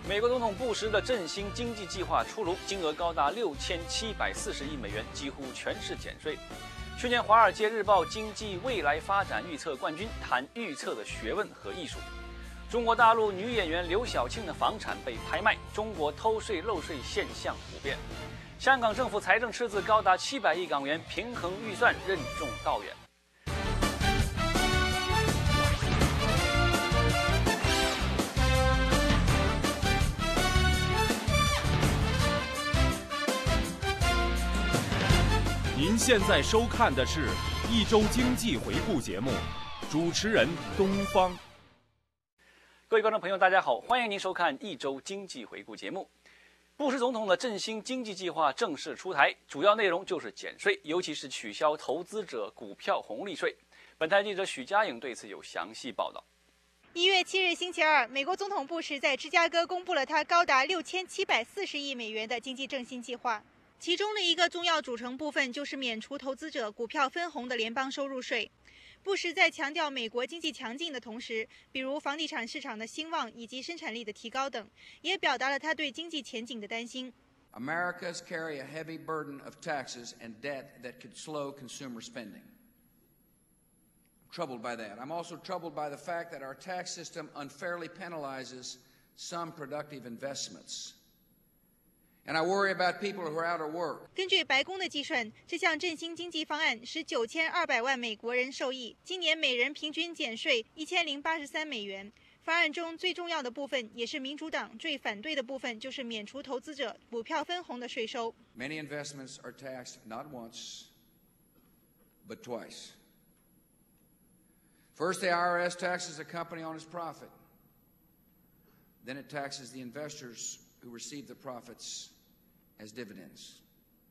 美国总统布什的振兴经济计划出炉，金额高达6740亿美元，几乎全是减税。去年《华尔街日报》经济未来发展预测冠军谈预测的学问和艺术。中国大陆女演员刘晓庆的房产被拍卖，中国偷税漏税现象普遍。香港政府财政赤字高达700亿港元，平衡预算任重道远。 您现在收看的是一周经济回顾节目，主持人东方。 各位观众朋友，大家好，欢迎您收看一周经济回顾节目。布什总统的振兴经济计划正式出台，主要内容就是减税，尤其是取消投资者股票红利税。本台记者许佳颖对此有详细报道。 1月7日星期二，美国总统布什在芝加哥公布了他高达6740亿美元的经济振兴计划。其中的一个重要组成部分就是免除投资者股票分红的联邦收入税。布什在强调美国经济强劲的同时，比如房地产市场的兴旺以及生产力的提高等，也表达了他对经济前景的担心。 Americans carry a heavy burden of taxes and debt that could slow consumer spending. I'm troubled by that. I'm also troubled by the fact that our tax system unfairly penalizes some productive investments.And I worry about people who are out of work. 根据白宫的计算，这项振兴经济方案使9200万美国人受益，今年每人平均减税1083美元。方案中最重要的部分，也是民主党最反对的部分，就是免除投资者股票分红的税收。 Many investments are taxed not once, but twice. First, the IRS taxes a company on its profit. Then it taxes the investors who receive the profits.As dividends.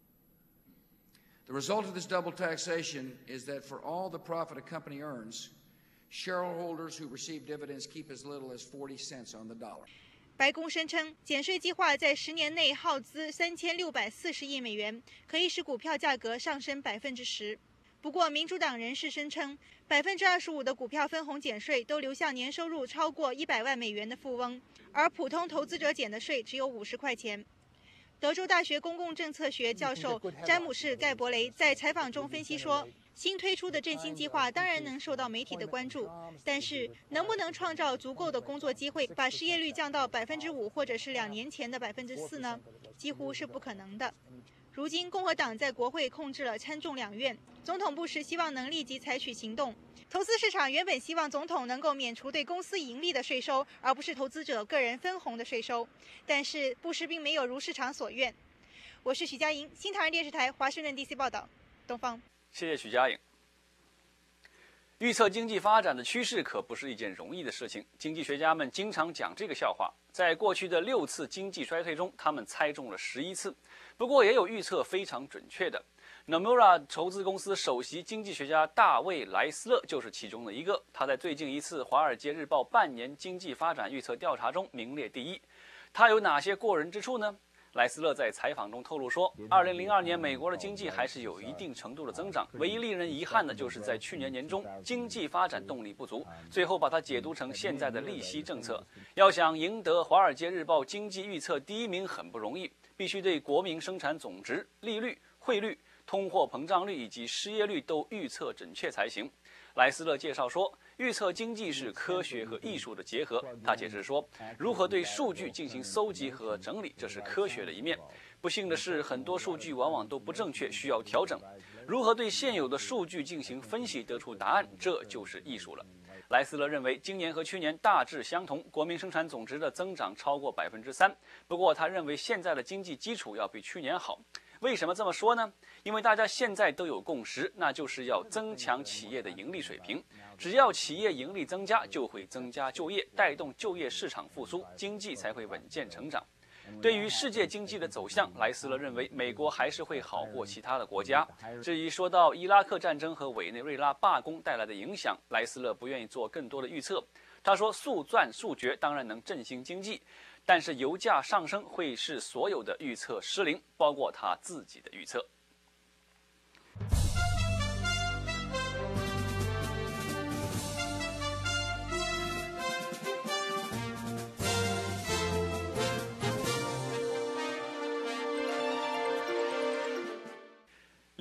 The result of this double taxation is that for all the profit a company earns, shareholders who receive dividends keep as little as 40 cents on the dollar. 白宫声称，减税计划在10年内耗资3640亿美元，可以使股票价格上升10%。不过，民主党人士声称，25%的股票分红减税都流向年收入超过100万美元的富翁，而普通投资者减的税只有50块钱。德州大学公共政策学教授詹姆士·盖伯雷在采访中分析说，新推出的振兴计划当然能受到媒体的关注，但是能不能创造足够的工作机会，把失业率降到5%或者是2年前的4%呢？几乎是不可能的。如今共和党在国会控制了参众两院，总统布什希望能立即采取行动。投资市场原本希望总统能够免除对公司盈利的税收，而不是投资者个人分红的税收。但是布什并没有如市场所愿。我是许佳莹，新唐人电视台华盛顿 DC 报道。东方， 谢谢许佳莹。预测经济发展的趋势可不是一件容易的事情。经济学家们经常讲这个笑话，在过去的6次经济衰退中，他们猜中了11次。不过也有预测非常准确的。Nomura 投资公司首席经济学家大卫·莱斯勒就是其中的一个。他在最近一次《华尔街日报》半年经济发展预测调查中名列第一。他有哪些过人之处呢？莱斯勒在采访中透露说，2002年美国的经济还是有一定程度的增长，唯一令人遗憾的就是在去年年中经济发展动力不足，最后把它解读成现在的利息政策。要想赢得《华尔街日报》经济预测第一名很不容易，必须对国民生产总值、利率、汇率、通货膨胀率以及失业率都预测准确才行。莱斯勒介绍说，预测经济是科学和艺术的结合。他解释说，如何对数据进行搜集和整理，这是科学的一面。不幸的是，很多数据往往都不正确，需要调整。如何对现有的数据进行分析，得出答案，这就是艺术了。莱斯勒认为，今年和去年大致相同，国民生产总值的增长超过3%。不过，他认为现在的经济基础要比去年好。为什么这么说呢？因为大家现在都有共识，那就是要增强企业的盈利水平。只要企业盈利增加，就会增加就业，带动就业市场复苏，经济才会稳健成长。对于世界经济的走向，莱斯勒认为美国还是会好过其他的国家。至于说到伊拉克战争和委内瑞拉罢工带来的影响，莱斯勒不愿意做更多的预测。他说，速战速决当然能振兴经济，但是油价上升会使所有的预测失灵，包括他自己的预测。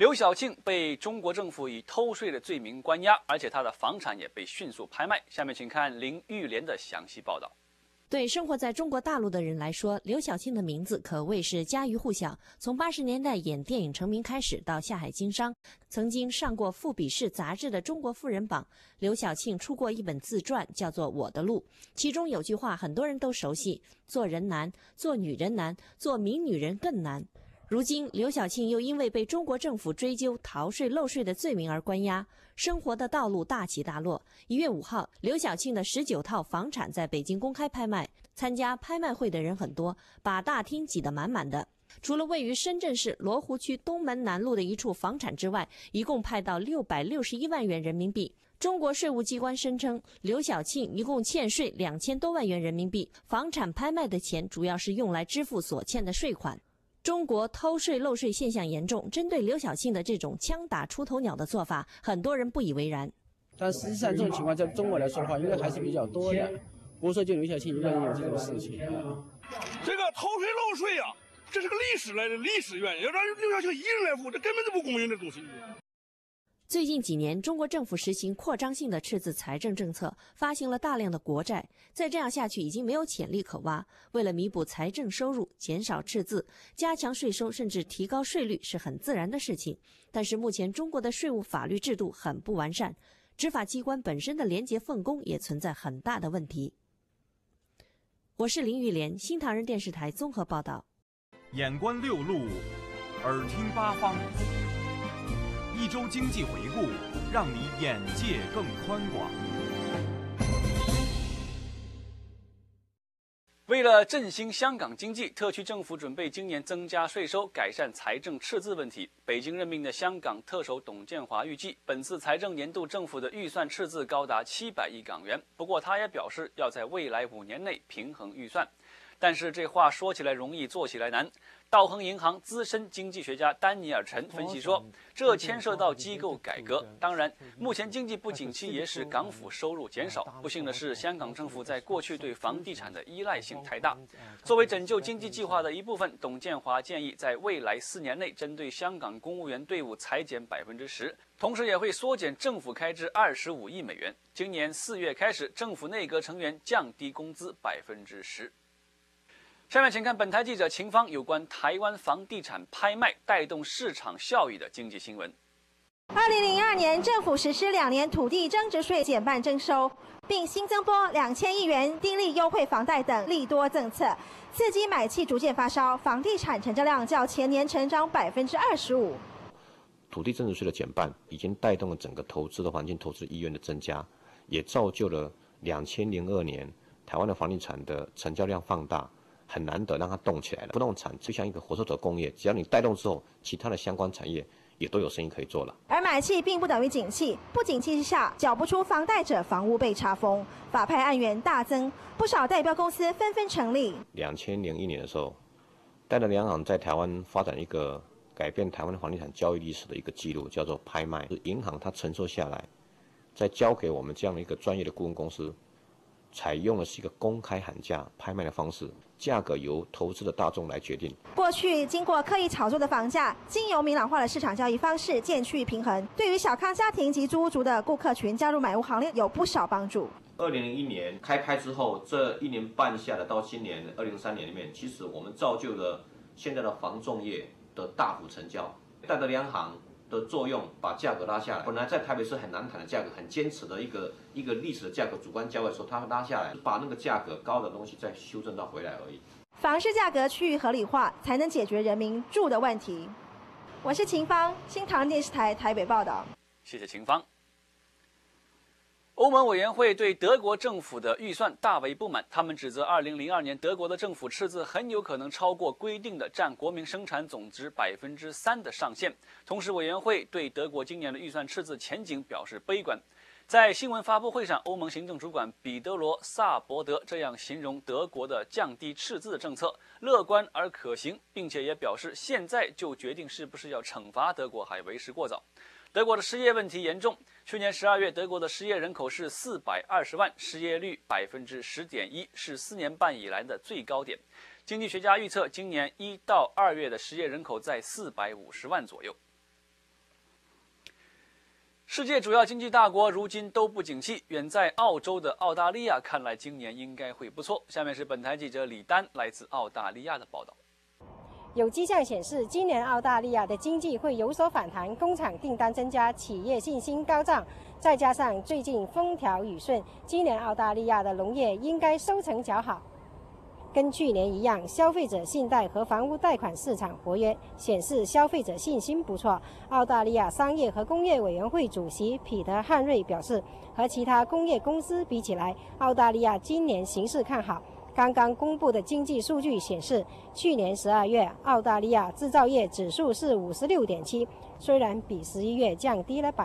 刘晓庆被中国政府以偷税的罪名关押，而且他的房产也被迅速拍卖。下面请看林玉莲的详细报道。 对生活在中国大陆的人来说，刘晓庆的名字可谓是家喻户晓。从80年代演电影成名开始，到下海经商，曾经上过《富比士》杂志的中国富人榜。刘晓庆出过一本自传，叫做《我的路》，其中有句话很多人都熟悉：做人难，做女人难，做名女人更难。如今，刘晓庆又因为被中国政府追究逃税漏税的罪名而关押，生活的道路大起大落。1月5号，刘晓庆的19套房产在北京公开拍卖，参加拍卖会的人很多，把大厅挤得满满的。除了位于深圳市罗湖区东门南路的一处房产之外，一共拍到661万元人民币。中国税务机关声称，刘晓庆一共欠税2000多万元人民币，房产拍卖的钱主要是用来支付所欠的税款。中国偷税漏税现象严重，针对刘晓庆的这种枪打出头鸟的做法，很多人不以为然。 但实际上，这种情况在中国来说的话，应该还是比较多的。不是说就刘晓庆一个人有这种事情。 这个偷税漏税啊，这是个历史来的历史原因，要让刘晓庆一人来付，这根本就不公平的东西。 最近几年，中国政府实行扩张性的赤字财政政策，发行了大量的国债。再这样下去，已经没有潜力可挖。为了弥补财政收入，减少赤字，加强税收，甚至提高税率是很自然的事情。但是目前中国的税务法律制度很不完善，执法机关本身的廉洁分工也存在很大的问题。我是林玉莲，新唐人电视台综合报道。 眼观六路，耳听八方。一周经济回顾，让你眼界更宽广。 为了振兴香港经济，特区政府准备今年增加税收，改善财政赤字问题。北京任命的香港特首董建华预计，本次财政年度政府的预算赤字高达700亿港元。不过，他也表示要在未来5年内平衡预算。但是这话说起来容易，做起来难。道亨银行资深经济学家丹尼尔·陈分析说，这牵涉到机构改革。当然，目前经济不景气也使港府收入减少。不幸的是，香港政府在过去对房地产的依赖性太大。作为拯救经济计划的一部分，董建华建议在未来4年内针对香港公务员队伍裁减10%，同时也会缩减政府开支25亿美元。今年4月开始，政府内阁成员降低工资10%。下面请看本台记者秦芳有关台湾房地产拍卖带动市场效益的经济新闻。 2002年，政府实施2年土地增值税减半征收，并新增拨2000亿元低利优惠房贷等利多政策，刺激买气逐渐发烧，房地产成交量较前年成长25%。 土地增值税的减半已经带动了整个投资的环境、投资意愿的增加，也造就了2002年台湾的房地产的成交量放大。很难得让它动起来了。不动产就像一个火车头工业，只要你带动之后，其他的相关产业也都有生意可以做了。而买气并不等于景气，不景气之下，缴不出房贷者房屋被查封，法拍案源大增，不少代标公司纷纷成立。 2001年的时候，戴德梁行在台湾发展一个改变台湾的房地产交易历史的一个记录，叫做拍卖。银行它承受下来，再交给我们这样的一个专业的顾问公司。采用的是一个公开喊价拍卖的方式，价格由投资的大众来决定。 过去经过刻意炒作的房价，经由明朗化的市场交易方式渐趋平衡，对于小康家庭及租屋族的顾客群加入买屋行列有不少帮助。 2001年开拍之后，这1年半下来到今年2003年里面，其实我们造就了现在的房仲业的大幅成交。戴德梁行的作用把价格拉下来，本来在台北市很难谈的价格，很坚持的一个历史的价格，主观交易的时候，它拉下来，把那个价格高的东西再修正到回来而已。 房市价格趋于合理化，才能解决人民住的问题。我是秦芳，新唐人电视台台北报道。 谢谢秦芳。欧盟委员会对德国政府的预算大为不满，他们指责2002年德国的政府赤字很有可能超过规定的占国民生产总值3%的上限。同时，委员会对德国今年的预算赤字前景表示悲观。在新闻发布会上，欧盟行政主管彼得罗·萨伯德这样形容德国的降低赤字的政策：乐观而可行，并且也表示现在就决定是不是要惩罚德国还为时过早。德国的失业问题严重，去年12月，德国的失业人口是420万，失业率10.1%，是4年半以来的最高点。经济学家预测，今年1到2月的失业人口在450万左右。 世界主要经济大国如今都不景气，远在澳洲的澳大利亚看来今年应该会不错。下面是本台记者李丹来自澳大利亚的报道。 有迹象显示，今年澳大利亚的经济会有所反弹，工厂订单增加，企业信心高涨，再加上最近风调雨顺，今年澳大利亚的农业应该收成较好。跟去年一样，消费者信贷和房屋贷款市场活跃，显示消费者信心不错。澳大利亚商业和工业委员会主席彼得·汉瑞表示，和其他工业公司比起来，澳大利亚今年形势看好。刚刚公布的经济数据显示，去年12月澳大利亚制造业指数是56.7，虽然比11月降低了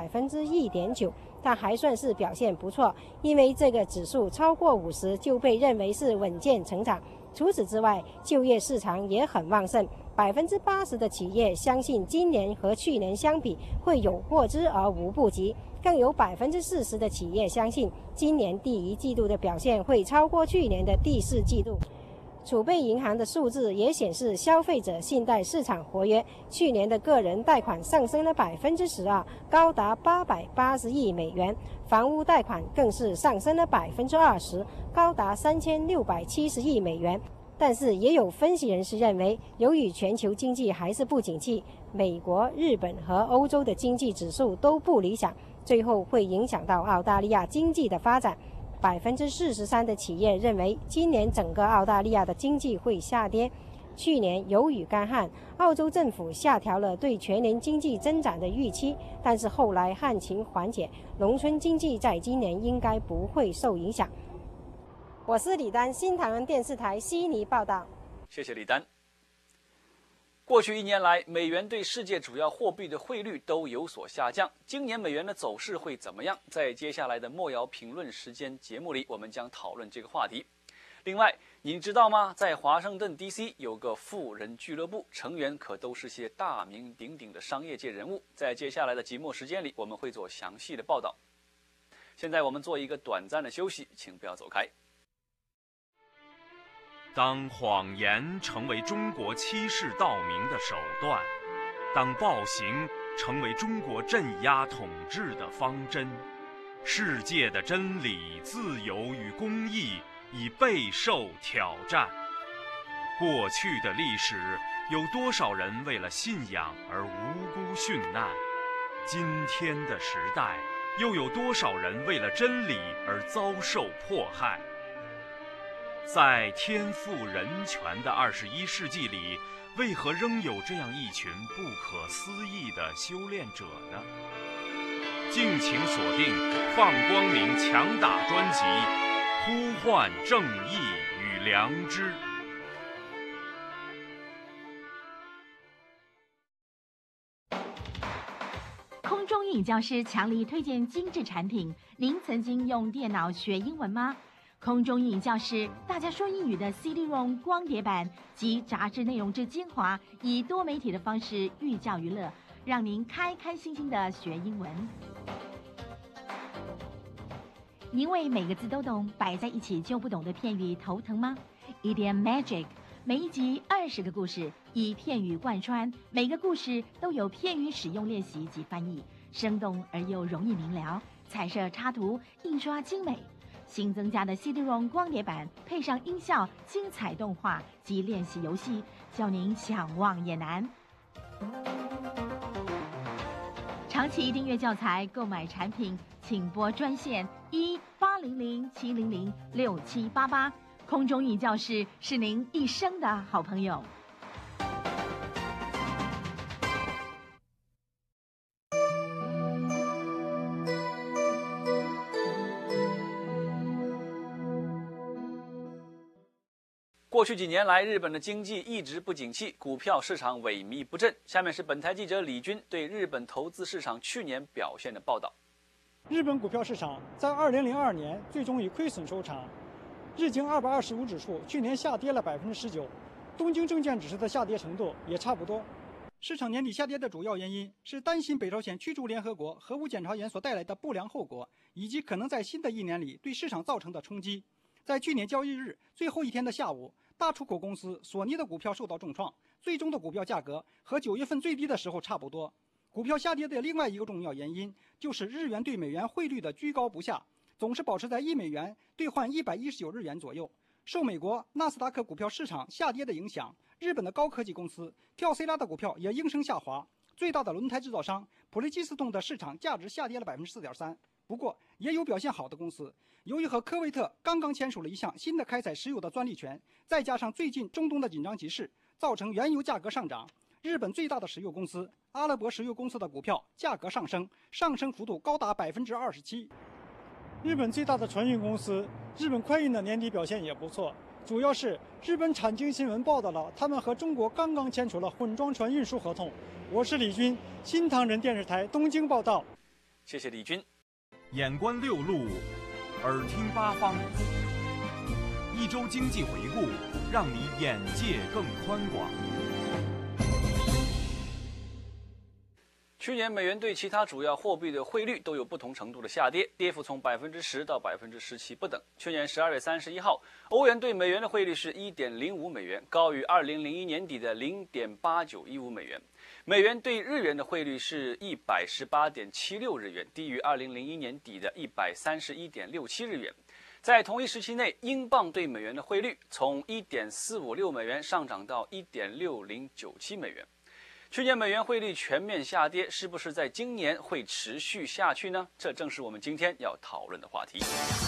1.9%，但还算是表现不错，因为这个指数超过50就被认为是稳健成长。除此之外，就业市场也很旺盛，80%的企业相信今年和去年相比会有过之而无不及，更有40%的企业相信今年第1季度的表现会超过去年的第4季度。储备银行的数字也显示，消费者信贷市场活跃，去年的个人贷款上升了12%，高达880亿美元；房屋贷款更是上升了20%，高达3670亿美元。但是也有分析人士认为，由于全球经济还是不景气，美国、日本和欧洲的经济指数都不理想，最后会影响到澳大利亚经济的发展。43%的企业认为今年整个澳大利亚的经济会下跌。去年由于干旱，澳洲政府下调了对全年经济增长的预期，但是后来旱情缓解，农村经济在今年应该不会受影响。我是李丹，新唐人电视台悉尼报道。 谢谢李丹。过去1年来，美元对世界主要货币的汇率都有所下降。今年美元的走势会怎么样？在接下来的莫瑶评论时间节目里，我们将讨论这个话题。另外，您知道吗？在华盛顿 DC 有个富人俱乐部，成员可都是些大名鼎鼎的商业界人物。在接下来的节目时间里，我们会做详细的报道。现在我们做一个短暂的休息，请不要走开。 当谎言成为中国欺世盗名的手段，当暴行成为中国镇压统治的方针，世界的真理、自由与公义已备受挑战。过去的历史有多少人为了信仰而无辜殉难？今天的时代又有多少人为了真理而遭受迫害？在天赋人权的21世纪里，为何仍有这样一群不可思议的修炼者呢？敬请锁定放光明强打专辑《呼唤正义与良知》。 空中英语教师强力推荐精致产品。您曾经用电脑学英文吗？空中英语教室，大家说英语的 CD-ROM 光碟版及杂志内容之精华，以多媒体的方式寓教于乐，让您开开心心的学英文。您为每个字都懂，摆在一起就不懂的片语头疼吗？ Idiom Magic， 每一集20个故事，以片语贯穿，每个故事都有片语使用练习及翻译，生动而又容易明了，彩色插图，印刷精美。新增加的 CD-ROM 光碟版，配上音效、精彩动画及练习游戏，叫您想忘也难。长期订阅教材购买产品，请拨专线1-800-700-6788。空中英语教室是您一生的好朋友。 过去几年来，日本的经济一直不景气，股票市场萎靡不振。下面是本台记者李军对日本投资市场去年表现的报道。 日本股票市场在2002年最终以亏损收场，日经225指数去年下跌了19%，东京证券指数的下跌程度也差不多。市场年底下跌的主要原因是担心北朝鲜驱逐联合国核武检查员所带来的不良后果，以及可能在新的一年里对市场造成的冲击。在去年交易日最后一天的下午，大出口公司索尼的股票受到重创，最终的股票价格和9月份最低的时候差不多。 股票下跌的另外一个重要原因就是日元对美元汇率的居高不下，总是保持在1美元兑换119日元左右。受美国纳斯达克股票市场下跌的影响，日本的高科技公司特斯拉的股票也应声下滑。最大的轮胎制造商普利基斯通的市场价值下跌了 4.3%。不过，也有表现好的公司，由于和科威特刚刚签署了一项新的开采石油的专利权，再加上最近中东的紧张局势，造成原油价格上涨。日本最大的石油公司阿拉伯石油公司的股票价格上升幅度高达 27%。 日本最大的船运公司日本快运的年底表现也不错，主要是日本产经新闻报道了他们和中国刚刚签署了混装船运输合同。我是李军，新唐人电视台东京报道。 谢谢李军。 眼观六路，耳听八方，一周经济回顾，让你眼界更宽广。 去年美元对其他主要货币的汇率都有不同程度的下跌，跌幅从10%到17%不等。去年12月31号，欧元对美元的汇率是1.05美元，高于2001年底的0.8915美元。美元对日元的汇率是118.76日元，低于2001年底的131.67日元。在同一时期内，英镑对美元的汇率从1.456美元上涨到1.6097美元。去年美元汇率全面下跌，是不是在今年会持续下去呢？这正是我们今天要讨论的话题。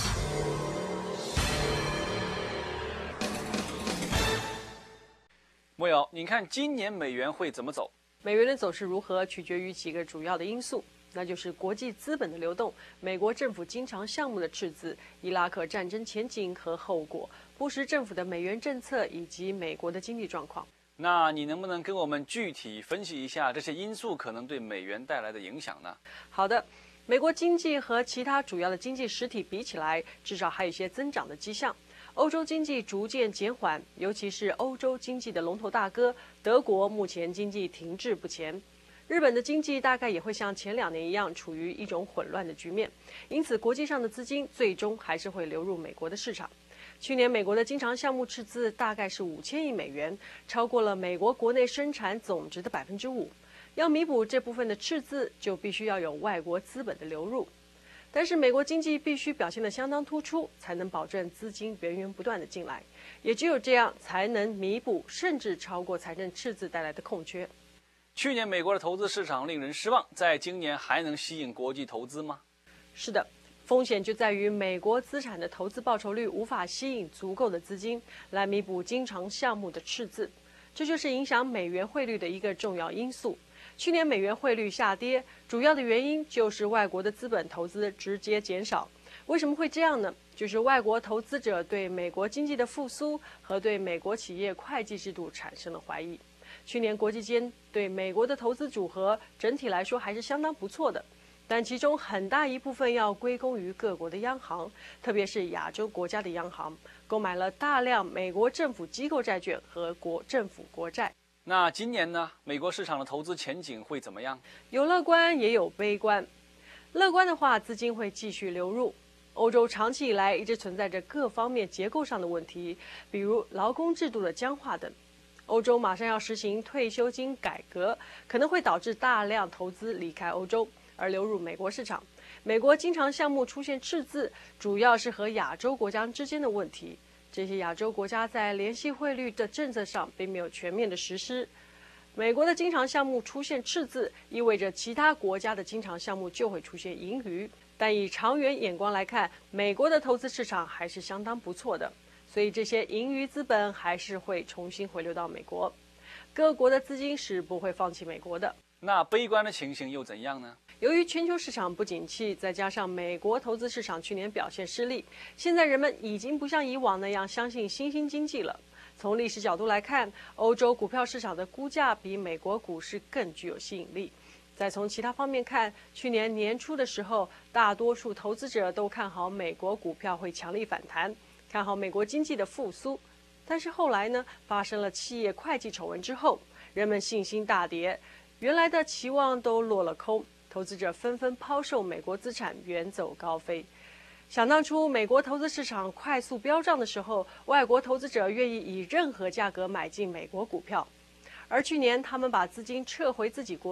莫友，你看今年美元会怎么走？ 美元的走势如何，取决于几个主要的因素，那就是国际资本的流动、美国政府经常项目的赤字、伊拉克战争前景和后果、布什政府的美元政策以及美国的经济状况。 那你能不能跟我们具体分析一下这些因素可能对美元带来的影响呢？ 好的，美国经济和其他主要的经济实体比起来，至少还有一些增长的迹象。欧洲经济逐渐减缓，尤其是欧洲经济的龙头大哥德国，目前经济停滞不前。日本的经济大概也会像前2年一样，处于一种混乱的局面，因此国际上的资金最终还是会流入美国的市场。去年美国的经常项目赤字大概是5000亿美元，超过了美国国内生产总值的5%。要弥补这部分的赤字，就必须要有外国资本的流入。但是美国经济必须表现得相当突出，才能保证资金源源不断的进来，也只有这样才能弥补甚至超过财政赤字带来的空缺。 去年美国的投资市场令人失望，在今年还能吸引国际投资吗？ 是的，风险就在于美国资产的投资报酬率无法吸引足够的资金来弥补经常项目的赤字，这就是影响美元汇率的一个重要因素。去年美元汇率下跌，主要的原因就是外国的资本投资直接减少。为什么会这样呢？就是外国投资者对美国经济的复苏和对美国企业会计制度产生了怀疑。去年国际间对美国的投资组合整体来说还是相当不错的，但其中很大一部分要归功于各国的央行，特别是亚洲国家的央行，购买了大量美国政府机构债券和政府国债。 那今年呢？美国市场的投资前景会怎么样？ 有乐观也有悲观。乐观的话，资金会继续流入。欧洲长期以来一直存在着各方面结构上的问题，比如劳工制度的僵化等。欧洲马上要实行退休金改革，可能会导致大量投资离开欧洲而流入美国市场。美国经常项目出现赤字，主要是和亚洲国家之间的问题。这些亚洲国家在联系汇率的政策上并没有全面的实施。美国的经常项目出现赤字，意味着其他国家的经常项目就会出现盈余。但以长远眼光来看，美国的投资市场还是相当不错的，所以这些盈余资本还是会重新回流到美国。各国的资金是不会放弃美国的。 那悲观的情形又怎样呢？ 由于全球市场不景气，再加上美国投资市场去年表现失利，现在人们已经不像以往那样相信新兴经济了。从历史角度来看，欧洲股票市场的估价比美国股市更具有吸引力。再从其他方面看，去年年初的时候，大多数投资者都看好美国股票会强力反弹，看好美国经济的复苏。但是后来呢，发生了企业会计丑闻之后，人们信心大跌，原来的期望都落了空，投资者纷纷抛售美国资产，远走高飞。想当初美国投资市场快速飙涨的时候，外国投资者愿意以任何价格买进美国股票，而去年他们把资金撤回自己国内，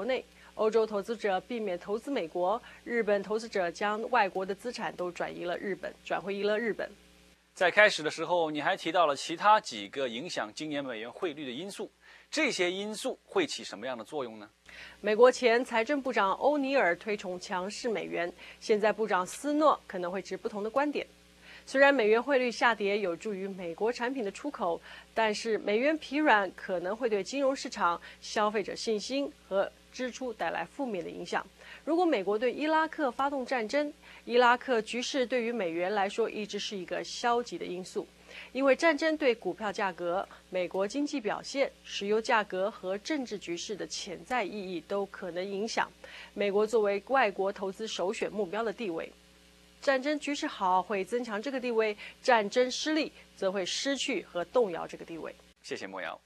欧洲投资者避免投资美国，日本投资者将外国的资产都转回了日本。 在开始的时候，你还提到了其他几个影响今年美元汇率的因素，这些因素会起什么样的作用呢？ 美国前财政部长欧尼尔推崇强势美元，现在部长斯诺可能会持不同的观点。虽然美元汇率下跌有助于美国产品的出口，但是美元疲软可能会对金融市场、消费者信心和支出带来负面的影响。如果美国对伊拉克发动战争，伊拉克局势对于美元来说一直是一个消极的因素，因为战争对股票价格、美国经济表现、石油价格和政治局势的潜在意义都可能影响美国作为外国投资首选目标的地位。战争局势好会增强这个地位，战争失利则会失去和动摇这个地位。 谢谢莫瑶。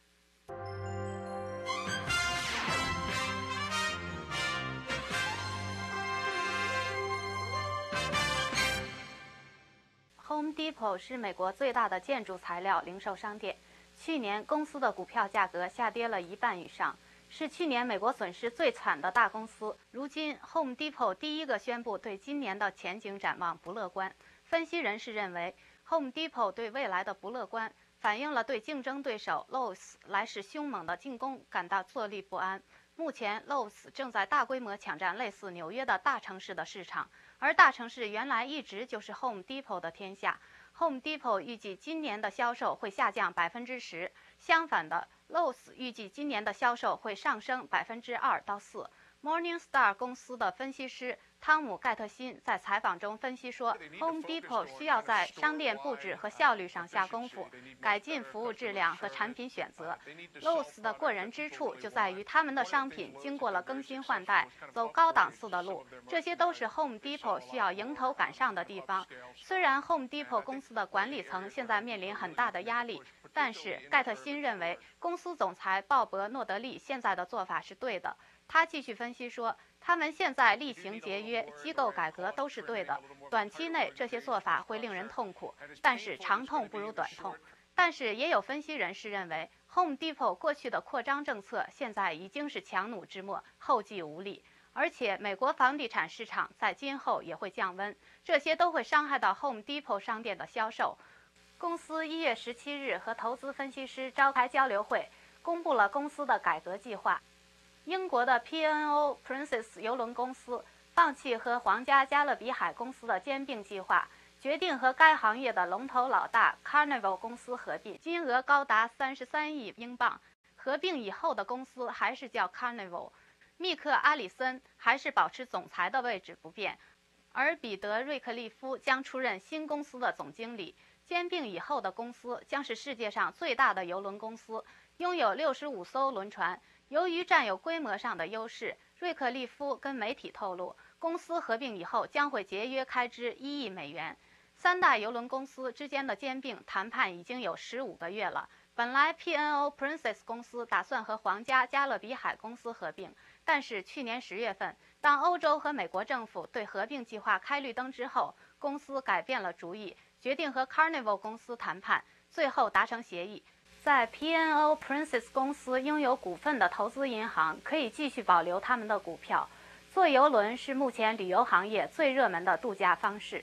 Home Depot 是美国最大的建筑材料零售商店，去年公司的股票价格下跌了1半以上，是去年美国损失最惨的大公司。如今 Home Depot 第一个宣布对今年的前景展望不乐观。分析人士认为 Home Depot 对未来的不乐观反映了对竞争对手 Lowe's 来势凶猛的进攻感到坐立不安。目前 Lowe's 正在大规模抢占类似纽约的大城市的市场，而大城市原来一直就是 Home Depot 的天下。Home Depot 预计今年的销售会下降10%，相反的 Lowe's 预计今年的销售会上升2%到4%。Morningstar 公司的分析师汤姆·盖特辛在采访中分析说 ，Home Depot 需要在商店布置和效率上下功夫，改进服务质量和产品选择。Lowe's 的过人之处就在于他们的商品经过了更新换代，走高档次的路，这些都是 Home Depot 需要迎头赶上的地方。虽然 Home Depot 公司的管理层现在面临很大的压力，但是盖特辛认为，公司总裁鲍勃·诺德利现在的做法是对的。他继续分析说，他们现在厉行节约、机构改革都是对的。短期内这些做法会令人痛苦，但是长痛不如短痛。但是也有分析人士认为 ，Home Depot 过去的扩张政策现在已经是强弩之末，后继无力。而且美国房地产市场在今后也会降温，这些都会伤害到 Home Depot 商店的销售。公司1月17日和投资分析师召开交流会，公布了公司的改革计划。英国的 P&O Princess 邮轮公司放弃和皇家加勒比海公司的兼并计划，决定和该行业的龙头老大 Carnival 公司合并，金额高达33亿英镑。合并以后的公司还是叫 Carnival， 密克·阿里森还是保持总裁的位置不变，而彼得·瑞克利夫将出任新公司的总经理。兼并以后的公司将是世界上最大的邮轮公司，拥有65艘轮船。由于占有规模上的优势，瑞克利夫跟媒体透露，公司合并以后将会节约开支1亿美元。3大邮轮公司之间的兼并谈判已经有15个月了。本来 P&O Princess 公司打算和皇家加勒比海公司合并，但是去年10月份，当欧洲和美国政府对合并计划开绿灯之后，公司改变了主意，决定和 Carnival 公司谈判，最后达成协议。在 P&O Princess 公司拥有股份的投资银行可以继续保留他们的股票。坐邮轮是目前旅游行业最热门的度假方式。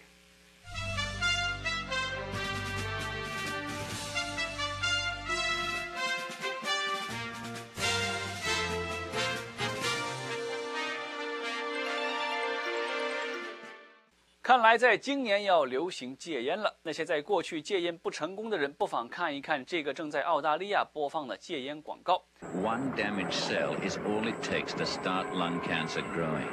看来在今年要流行戒烟了。那些在过去戒烟不成功的人，不妨看一看这个正在澳大利亚播放的戒烟广告。 One damaged cell is all it takes to start lung cancer growing.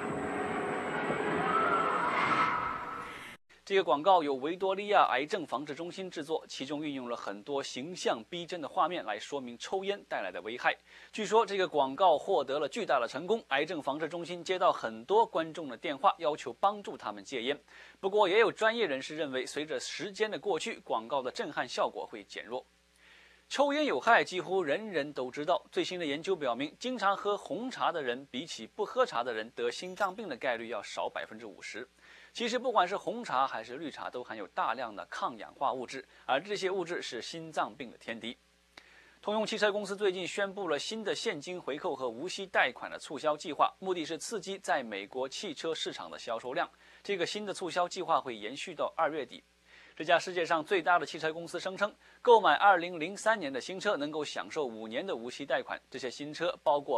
这个广告由维多利亚癌症防治中心制作，其中运用了很多形象逼真的画面来说明抽烟带来的危害。据说这个广告获得了巨大的成功，癌症防治中心接到很多观众的电话，要求帮助他们戒烟。不过也有专业人士认为，随着时间的过去，广告的震撼效果会减弱。抽烟有害，几乎人人都知道。最新的研究表明，经常喝红茶的人，比起不喝茶的人，得心脏病的概率要少50%。其实，不管是红茶还是绿茶，都含有大量的抗氧化物质，而这些物质是心脏病的天敌。 通用汽车公司最近宣布了新的现金回扣和无息贷款的促销计划，目的是刺激在美国汽车市场的销售量。这个新的促销计划会延续到2月底。这家世界上最大的汽车公司声称，购买2003年的新车能够享受5年的无息贷款。这些新车包括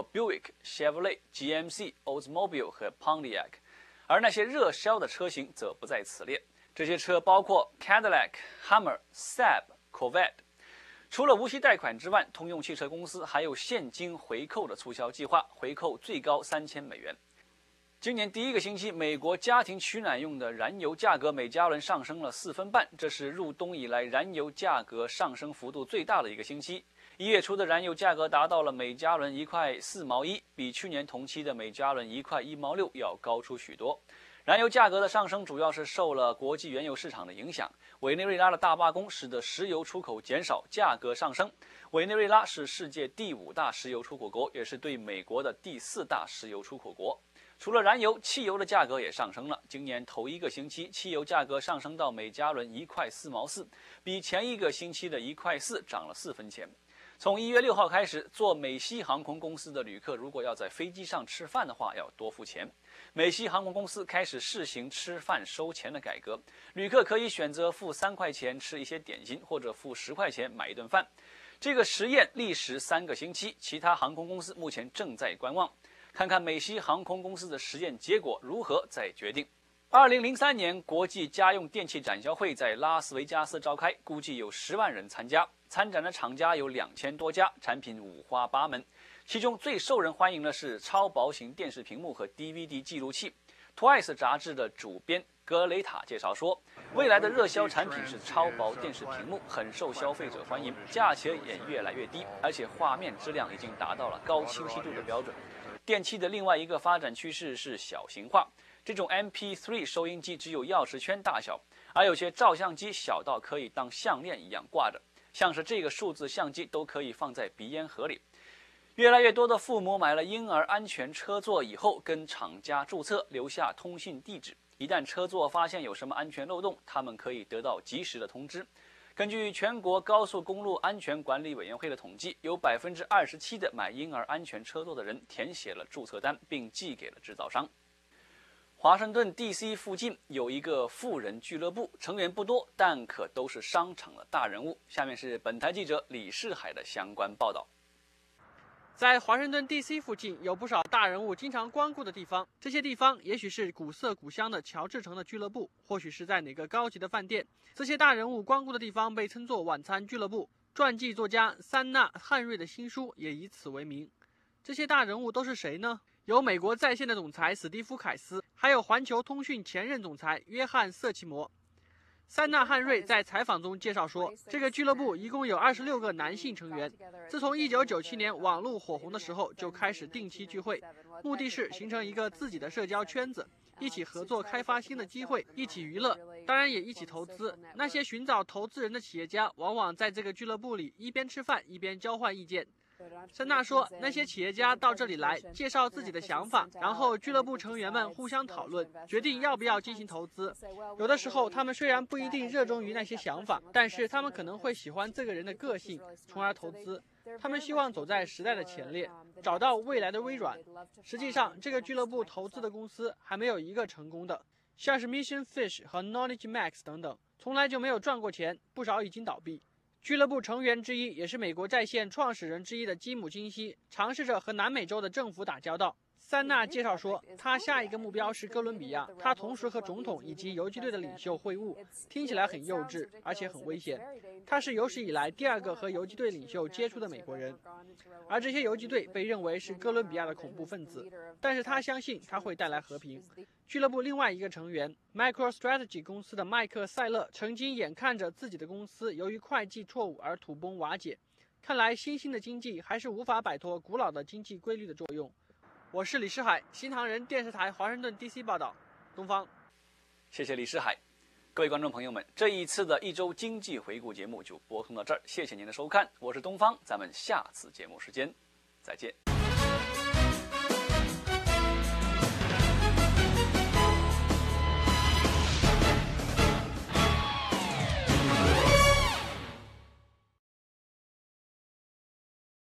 Buick、Chevrolet、GMC、Oldsmobile 和 Pontiac， 而那些热销的车型则不在此列。这些车包括 Cadillac、Hummer、Saab、Corvette。除了无息贷款之外，通用汽车公司还有现金回扣的促销计划，回扣最高3000美元。今年第一个星期，美国家庭取暖用的燃油价格每加仑上升了4分半，这是入冬以来燃油价格上升幅度最大的一个星期。1月初的燃油价格达到了每加仑1块4毛1，比去年同期的每加仑1块1毛6要高出许多。燃油价格的上升主要是受了国际原油市场的影响。委内瑞拉的大罢工使得石油出口减少，价格上升。委内瑞拉是世界第5大石油出口国，也是对美国的第4大石油出口国。除了燃油，汽油的价格也上升了。今年头1个星期，汽油价格上升到每加仑1块4毛4，比前1个星期的1块4涨了4分钱。从1月6号开始，坐美西航空公司的旅客如果要在飞机上吃饭的话，要多付钱。美西航空公司开始试行吃饭收钱的改革，旅客可以选择付3块钱吃一些点心，或者付10块钱买一顿饭。这个实验历时3个星期，其他航空公司目前正在观望，看看美西航空公司的实验结果如何再决定。2003年国际家用电器展销会在拉斯维加斯召开，估计有10万人参加。参展的厂家有2000多家，产品五花八门。其中最受人欢迎的是超薄型电视屏幕和 DVD 记录器。Twice 杂志的主编格雷塔介绍说，未来的热销产品是超薄电视屏幕，很受消费者欢迎，价钱也越来越低，而且画面质量已经达到了高清晰度的标准。电器的另外一个发展趋势是小型化，这种 MP3 收音机只有钥匙圈大小，而有些照相机小到可以当项链一样挂着，像是这个数字相机都可以放在鼻烟盒里。越来越多的父母买了婴儿安全车座以后，跟厂家注册，留下通讯地址。一旦车座发现有什么安全漏洞，他们可以得到及时的通知。根据全国高速公路安全管理委员会的统计，有27%的买婴儿安全车座的人填写了注册单，并寄给了制造商。华盛顿 DC 附近有一个富人俱乐部，成员不多，但可都是商场的大人物。下面是本台记者李世海的相关报道。 在华盛顿 DC 附近有不少大人物经常光顾的地方，这些地方也许是古色古香的乔治城的俱乐部，或许是在哪个高级的饭店。这些大人物光顾的地方被称作晚餐俱乐部。传记作家三纳·汉瑞的新书也以此为名。这些大人物都是谁呢？有美国在线的总裁史蒂夫·凯斯，还有环球通讯前任总裁约翰·瑟奇摩。三纳·汉瑞在采访中介绍说，这个俱乐部一共有26个男性成员。自从1997年网络火红的时候，就开始定期聚会，目的是形成一个自己的社交圈子，一起合作开发新的机会，一起娱乐，当然也一起投资。那些寻找投资人的企业家往往在这个俱乐部里一边吃饭一边交换意见。森纳说，那些企业家到这里来介绍自己的想法，然后俱乐部成员们互相讨论，决定要不要进行投资。有的时候他们虽然不一定热衷于那些想法，但是他们可能会喜欢这个人的个性，从而投资。他们希望走在时代的前列，找到未来的微软。实际上这个俱乐部投资的公司还没有一个成功的，像是 Mission Fish 和 Knowledge Max 等等，从来就没有赚过钱，不少已经倒闭。俱乐部成员之一，也是美国在线创始人之一的基姆·金希，尝试着和南美洲的政府打交道。三纳介绍说，他下一个目标是哥伦比亚，他同时和总统以及游击队的领袖会晤，听起来很幼稚，而且很危险。他是有史以来第2个和游击队领袖接触的美国人，而这些游击队被认为是哥伦比亚的恐怖分子，但是他相信他会带来和平。俱乐部另外一个成员 MicroStrategy 公司的麦克·塞勒曾经眼看着自己的公司由于会计错误而土崩瓦解。看来新兴的经济还是无法摆脱古老的经济规律的作用。我是李世海，新唐人电视台华盛顿 DC 报道，东方。 谢谢李世海。各位观众朋友们，这一次的一周经济回顾节目就播送到这儿，谢谢您的收看，我是东方，咱们下次节目时间再见。